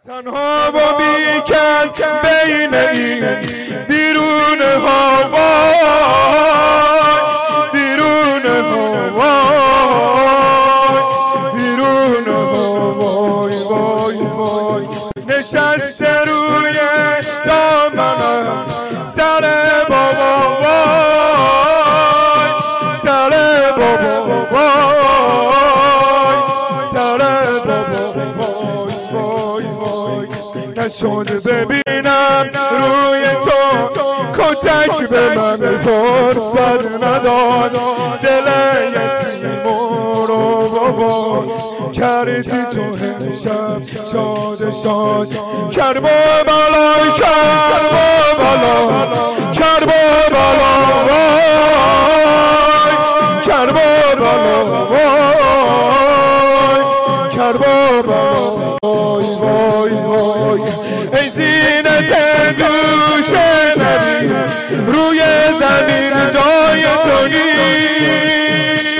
تنها و بیکس بین این بیرون هوا نشسته روی دامنم سر بابا وای سر بابا وای سر بابا وای وای نشد ببینم روی تو کتک به من فرصت نداد دل یتیمو رو بابا کردی تو امشب شاد شاد کرب و بلا کرب و بلا کرب و بلا وای کرب و بلا وای کرب و بلا وای وای وای ای زینت دوش نبی روی زمین جای تو نیست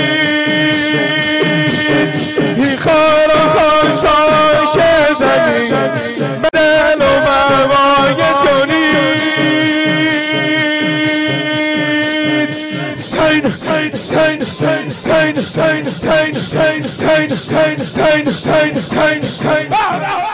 این خال و خاشاک زمین بدل و موای تو نیست سین سین سین سین سین سین سین سین سین سین سین سین سین